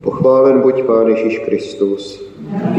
Pochválen buď Pán Ježíš Kristus.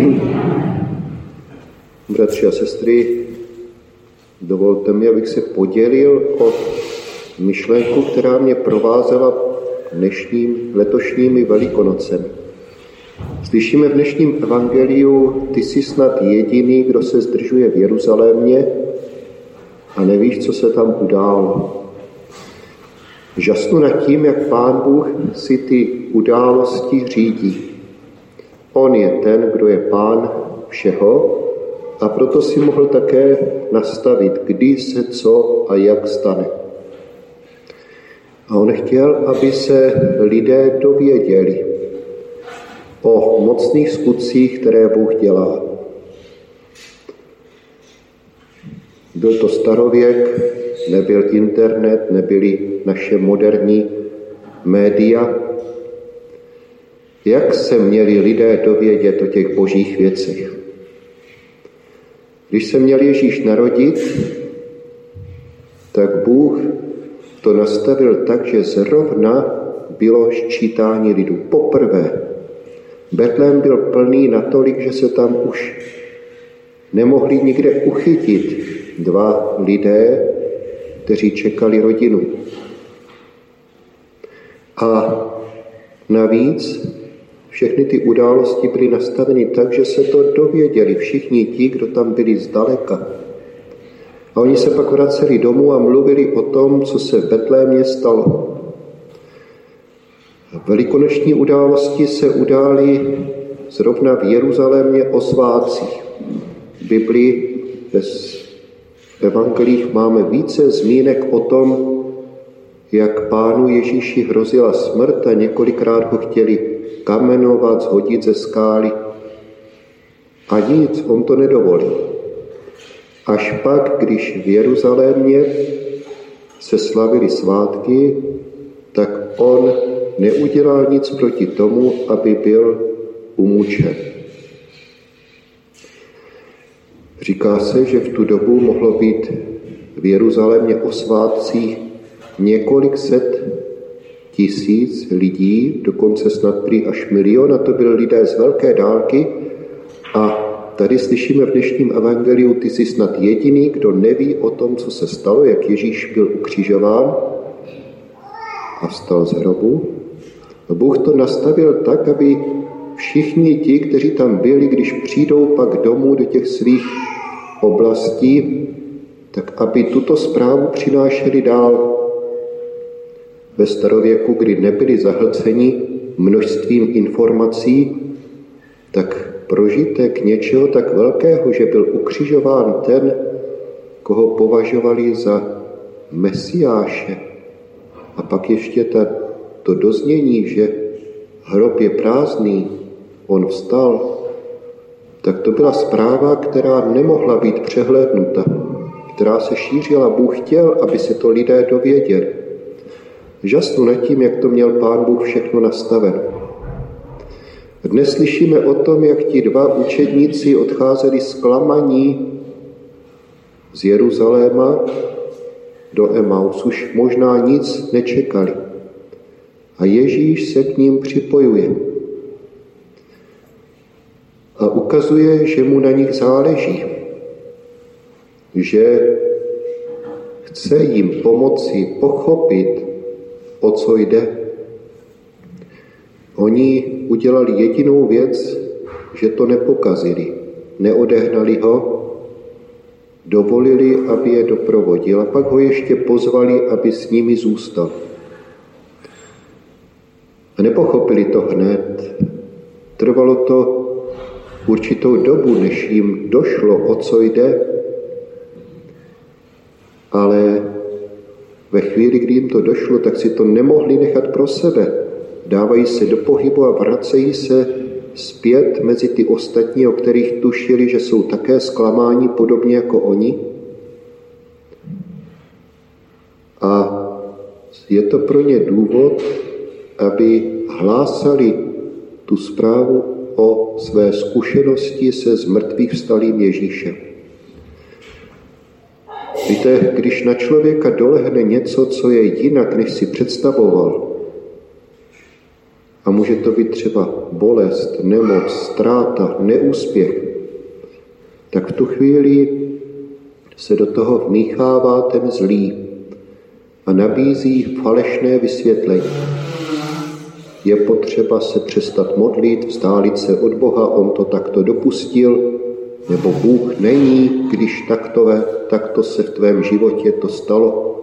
Bratři a sestry, dovolte mi, abych se podělil o myšlenku, která mě provázela letošními Velikonocemi. Slyšíme v dnešním evangeliu: ty jsi snad jediný, kdo se zdržuje v Jeruzalémě a nevíš, co se tam událo. Žasnu nad tím, jak Pán Bůh si ty události řídí. On je ten, kdo je Pán všeho, a proto si mohl také nastavit, kdy se co a jak stane. A on chtěl, aby se lidé dověděli o mocných skutcích, které Bůh dělá. Byl to starověk, nebyl internet, nebyly naše moderní média. Jak se měli lidé dovědět o těch božích věcech? Když se měl Ježíš narodit, tak Bůh to nastavil tak, že zrovna bylo sčítání lidu. Poprvé. Betlém byl plný natolik, že se tam už nemohli nikde uchytit dva lidé, kteří čekali rodinu. A navíc všechny ty události byly nastaveny tak, že se to dověděli všichni ti, kdo tam byli zdaleka. A oni se pak vraceli domů a mluvili o tom, co se v Betlémě stalo. Velikonoční události se udály zrovna v Jeruzalémě o svátcích. V Biblii v evangelích máme více zmínek o tom, jak Pánu Ježíši hrozila smrt a několikrát ho chtěli kamenovat, shodit ze skály. A nic, on to nedovolil. Až pak, když v Jeruzalémě se slavily svátky, tak on neudělal nic proti tomu, aby byl umučen. Říká se, že v tu dobu mohlo být v Jeruzalémě o svátcích několik set tisíc lidí, dokonce snad prý až 1 000 000, a to byli lidé z velké dálky. A tady slyšíme v dnešním evangeliu: ty jsi snad jediný, kdo neví o tom, co se stalo, jak Ježíš byl ukřižován a vstal z hrobu. A Bůh to nastavil tak, aby všichni ti, kteří tam byli, když přijdou pak domů do těch svých oblastí, tak aby tuto zprávu přinášeli dál. Ve starověku, kdy nebyli zahlceni množstvím informací, tak prožitek něčeho tak velkého, že byl ukřižován ten, koho považovali za Mesiáše. A pak ještě to doznění, že hrob je prázdný, on vstal, tak to byla zpráva, která nemohla být přehlédnuta, která se šířila. Bůh chtěl, aby se to lidé dověděli. Žasnu nad tím, jak to měl Pán Bůh všechno nastaveno. Dnes slyšíme o tom, jak ti dva učedníci odcházeli zklamaní z Jeruzaléma do Emaus. Už možná nic nečekali. A Ježíš se k ním připojuje. A ukazuje, že mu na nich záleží. Že chce jim pomoci pochopit, o co jde. Oni udělali jedinou věc, že to nepokazili. Neodehnali ho, dovolili, aby je doprovodil, a pak ho ještě pozvali, aby s nimi zůstal. A nepochopili to hned. Trvalo to určitou dobu, než jim došlo, o co jde. Ale ve chvíli, kdy jim to došlo, tak si to nemohli nechat pro sebe. Dávají se do pohybu a vracejí se zpět mezi ty ostatní, o kterých tušili, že jsou také zklamáni podobně jako oni. A je to pro ně důvod, aby hlásali tu zprávu o své zkušenosti se zmrtvých vstalým Ježíšem. Víte, když na člověka dolehne něco, co je jinak, než si představoval, A může to být třeba bolest, nemoc, ztráta, neúspěch. Tak v tu chvíli se do toho vmíchává ten zlý a nabízí falešné vysvětlení. Je potřeba se přestat modlit, vzdálit se od Boha, on to takto dopustil, nebo Bůh není, když takto se v tvém životě to stalo.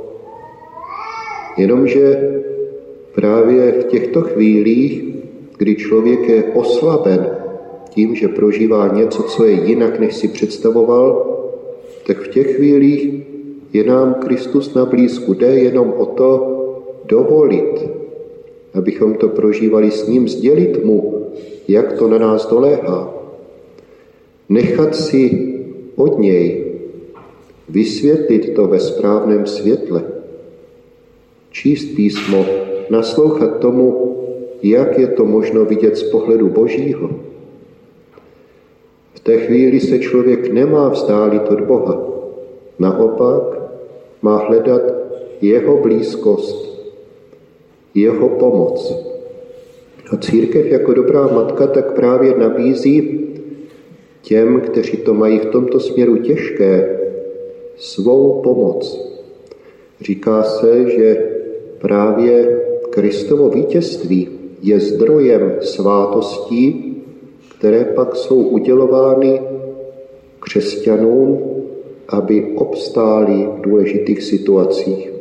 Jenomže právě v těchto chvílích, kdy člověk je oslaben tím, že prožívá něco, co je jinak, než si představoval, tak v těch chvílích je nám Kristus na blízku. Jde jenom o to dovolit, abychom to prožívali s ním, sdělit mu, jak to na nás doléhá. Nechat si od něj vysvětlit to ve správném světle. Číst písmo, naslouchat tomu, jak je to možno vidět z pohledu Božího. V té chvíli se člověk nemá vzdálit od Boha. Naopak má hledat jeho blízkost, jeho pomoc. A církev jako dobrá matka tak právě nabízí těm, kteří to mají v tomto směru těžké, svou pomoc. Říká se, že právě Kristovo vítězství je zdrojem svátostí, které pak jsou udělovány křesťanům, aby obstáli v důležitých situacích.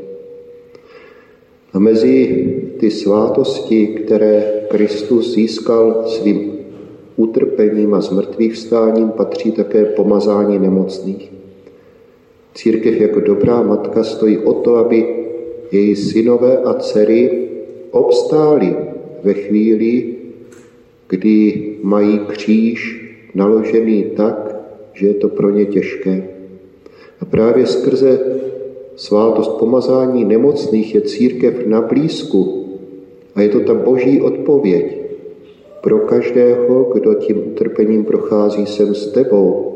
A mezi ty svátosti, které Kristus získal svým utrpením a zmrtvýchvstáním, patří také pomazání nemocných. Církev jako dobrá matka stojí o to, aby její synové a dcery obstáli ve chvíli, kdy mají kříž naložený tak, že je to pro ně těžké. A právě skrze svátost pomazání nemocných je církev na blízku a je to ta boží odpověď pro každého, kdo tím utrpením prochází. Jsem s tebou.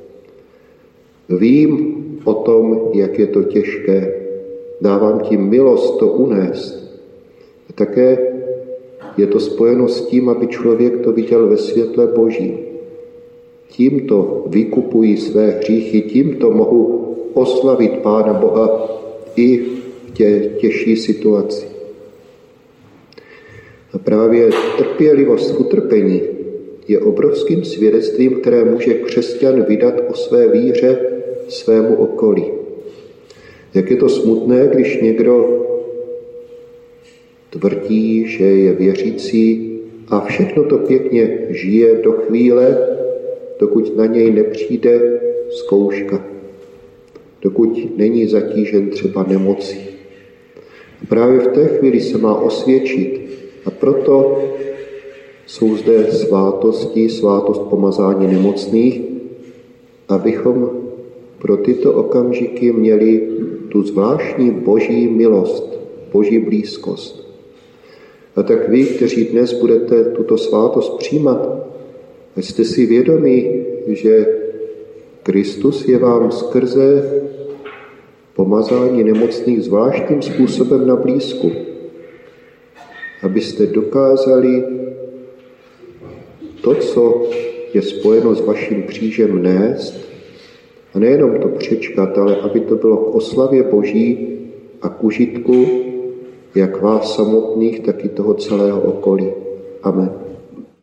Vím o tom, jak je to těžké. Dávám ti milost to unést. A také je to spojeno s tím, aby člověk to viděl ve světle Boží. Tímto vykupují své hříchy, tímto mohu oslavit Pána Boha i v té těžší situaci. A právě trpělivost v utrpení je obrovským svědectvím, které může křesťan vydat o své víře svému okolí. Jak je to smutné, když někdo tvrdí, že je věřící a všechno to pěkně žije do chvíle, dokud na něj nepřijde zkouška, dokud není zatížen třeba nemocí. A právě v té chvíli se má osvědčit a proto jsou zde svátosti, svátost pomazání nemocných, abychom pro tyto okamžiky měli tu zvláštní boží milost, boží blízkost. A tak vy, kteří dnes budete tuto svátost přijímat, jste si vědomí, že Kristus je vám skrze pomazání nemocných zvláštním způsobem na blízku, abyste dokázali to, co je spojeno s vaším křížem, nést a nejenom to přečkat, ale aby to bylo k oslavě Boží a k užitku jak vás samotných, tak i toho celého okolí. Amen.